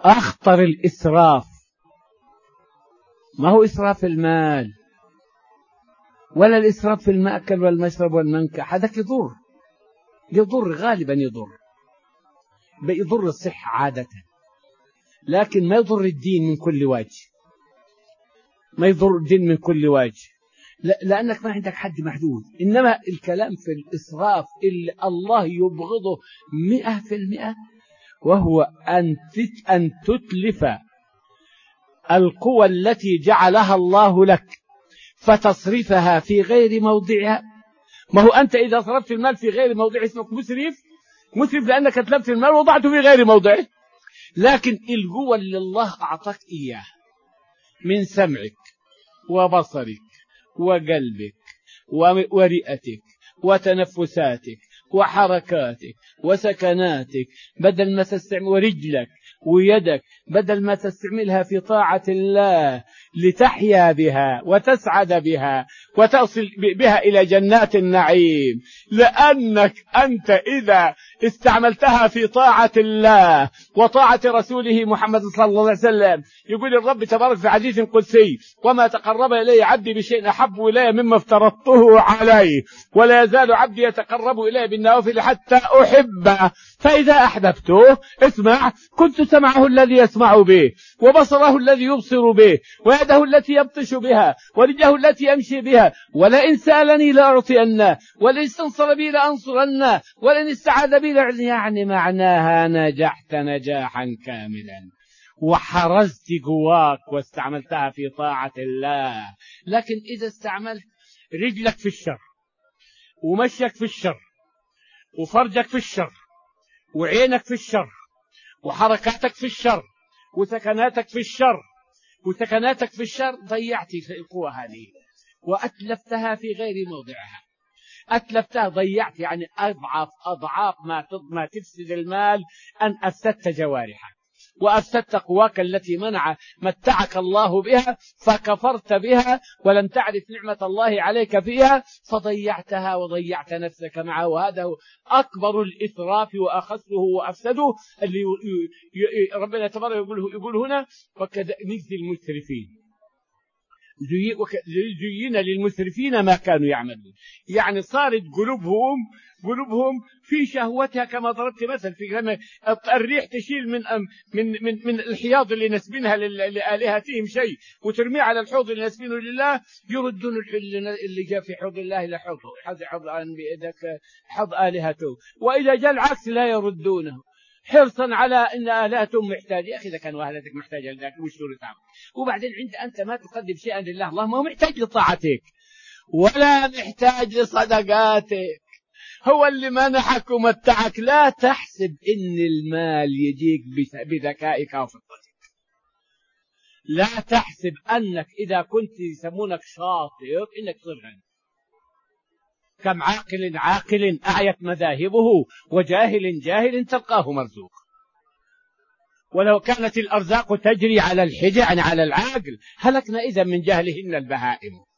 أخطر الإسراف ما هو إسراف المال ولا الإسراف في المأكل والمشرب والمنكح، هذاك يضر غالبا، يضر الصحة عادة، لكن ما يضر الدين من كل وجه، ما يضر الدين من كل وجه، لأنك ما عندك حد محدود. إنما الكلام في الإسراف اللي الله يبغضه 100%، وهو أن تتلف القوى التي جعلها الله لك فتصرفها في غير موضعها. ما هو أنت إذا صرفت المال في غير موضعه اسمك مسرف لأنك أتلفت المال وضعته في غير موضعه. لكن القوة اللي الله أعطاك إياه من سمعك وبصرك وقلبك ورئتك وتنفساتك وحركاتك وسكناتك، بدل ما تستعمل ورجلك ويدك بدل ما تستعملها في طاعة الله لتحيا بها وتسعد بها وتصل بها إلى جنات النعيم، لأنك أنت إذا استعملتها في طاعة الله وطاعة رسوله محمد صلى الله عليه وسلم، يقول الرب تبارك في حديث قدسي: وما تقرب إلي عبدي بشيء أحب إلي مما افترضته عليه، ولا يزال عبدي يتقرب إلي بالنوافل حتى أحبه، فإذا أحببته اسمع كنت سمعه الذي يسمع به، وبصره الذي يبصر به، ويده التي يبطش بها، ورجله التي يمشي بها، ولئن سألني لأعطينه، ولئن استنصر بي لأنصرنه، ولئن استعاذ بي يعني معناها نجحت نجاحا كاملا وحرزت قواك واستعملتها في طاعة الله. لكن إذا استعملت رجلك في الشر ومشيك في الشر وفرجك في الشر وعينك في الشر وحركاتك في الشر وسكناتك في الشر ضيعت القوة هذه وأتلفتها في غير موضعها. أتلفتها ضيعت يعني أضعاف ما تفسد المال، أن أفسدت جوارحك وأفسدت قواك التي متعك الله بها، فكفرت بها ولم تعرف نعمة الله عليك فيها فضيعتها وضيعت نفسك معه. وهذا أكبر الإسراف وأخسه وأفسده اللي ربنا تبارك يقول هنا: وكذا نجزي المسرفين، زين للمسرفين ما كانوا يعملون. يعني صارت قلوبهم في شهوتها، كما ضربت مثل في الريح تشيل من الحياض اللي نسبينها لآلهتهم شيء وترميه على الحوض اللي نسبينه لله، يردون اللي جاء في حوض الله إلى حوض حوض آلهته، وإذا جاء العكس لا يردونه، حرصا على ان آلهتهم محتاجه. يا اخي اذا كانوا آلهتك محتاجه لك وش تعمل؟ وبعدين انت ما تقدم شيئا لله، الله ما هو محتاج لطاعتك ولا محتاج لصدقاتك، هو اللي منحك ومتعك. لا تحسب ان المال يجيك بذكائك او فطرتك، لا تحسب انك اذا كنت يسمونك شاطر انك تصير غني. كم عاقل أعيت مذاهبه وجاهل تلقاه مرزوق. ولو كانت الأرزاق تجري على الحجة يعني على العاقل هلكنا إذا من جهلهن البهائم.